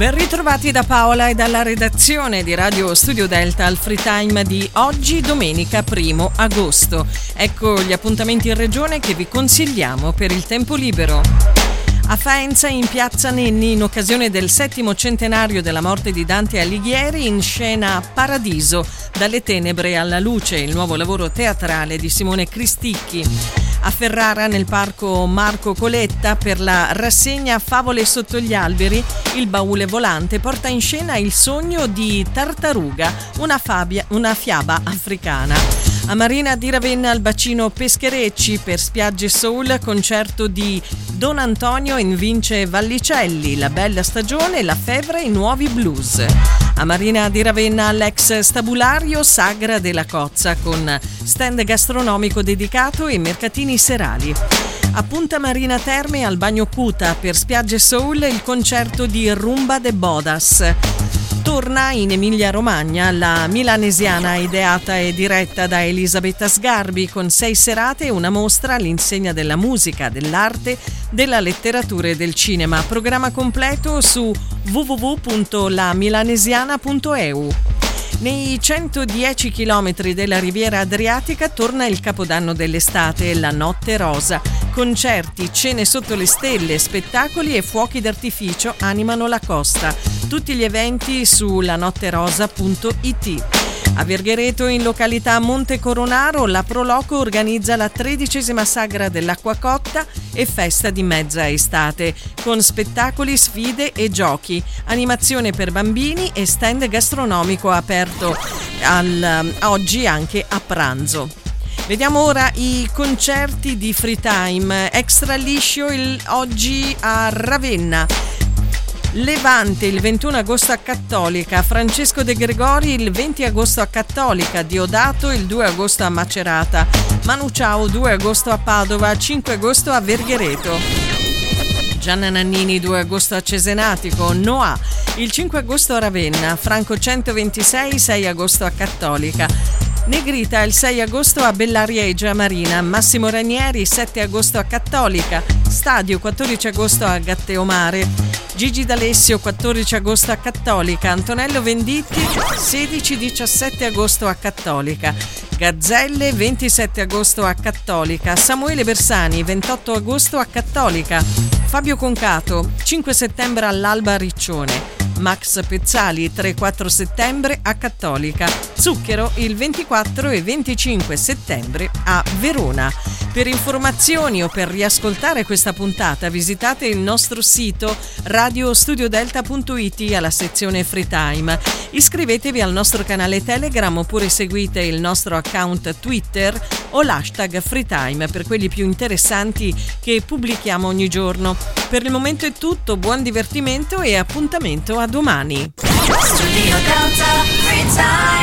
Ben ritrovati da Paola e dalla redazione di Radio Studio Delta al Free Time di oggi, domenica 1 agosto. Ecco gli appuntamenti in regione che vi consigliamo per il tempo libero. A Faenza, in piazza Nenni, in occasione del 7° centenario della morte di Dante Alighieri, in scena Paradiso, dalle tenebre alla luce, il nuovo lavoro teatrale di Simone Cristicchi. A Ferrara, nel parco Marco Coletta, per la rassegna Favole sotto gli alberi, il baule volante porta in scena il sogno di Tartaruga, una fiaba africana. A Marina di Ravenna, al bacino Pescherecci, per Spiagge Soul, concerto di Don Antonio in Vince Vallicelli, La bella stagione, La febbre, i nuovi blues. A Marina di Ravenna, all'ex stabulario Sagra della Cozza, con stand gastronomico dedicato e mercatini serali. A Punta Marina Terme, al Bagno Cuta, per Spiagge Soul, il concerto di Rumba de Bodas. Torna in Emilia-Romagna la Milanesiana, ideata e diretta da Elisabetta Sgarbi, con 6 serate e una mostra all'insegna della musica, dell'arte, della letteratura e del cinema. Programma completo su www.lamilanesiana.eu. Nei 110 chilometri della Riviera Adriatica torna il capodanno dell'estate, la Notte Rosa. Concerti, cene sotto le stelle, spettacoli e fuochi d'artificio animano la costa. Tutti gli eventi su lanotterosa.it. A Verghereto, in località Monte Coronaro, la Proloco organizza la 13ª Sagra dell'Acquacotta e festa di mezza estate, con spettacoli, sfide e giochi, animazione per bambini e stand gastronomico aperto oggi anche a pranzo. Vediamo ora i concerti di Free Time. Extra liscio oggi a Ravenna. Levante il 21 agosto a Cattolica, Francesco De Gregori il 20 agosto a Cattolica, Diodato il 2 agosto a Macerata, Manu Ciao 2 agosto a Padova, 5 agosto a Verghereto. Gianna Nannini 2 agosto a Cesenatico, Noah il 5 agosto a Ravenna, Franco 126 6 agosto a Cattolica. Negrita il 6 agosto a Bellarieggia Marina, Massimo Ranieri 7 agosto a Cattolica, Stadio 14 agosto a Gatteomare, Gigi D'Alessio 14 agosto a Cattolica, Antonello Venditti 16-17 agosto a Cattolica, Gazzelle 27 agosto a Cattolica, Samuele Bersani 28 agosto a Cattolica, Fabio Concato 5 settembre all'Alba Riccione, Max Pezzali 3-4 settembre a Cattolica, Zucchero il 24 e 25 settembre a Verona. Per informazioni o per riascoltare questa puntata visitate il nostro sito radiostudiodelta.it alla sezione Free Time. Iscrivetevi al nostro canale Telegram oppure seguite il nostro account Twitter o l'hashtag Free Time per quelli più interessanti che pubblichiamo ogni giorno. Per il momento è tutto, buon divertimento e appuntamento a domani. Studio Delta Free Time.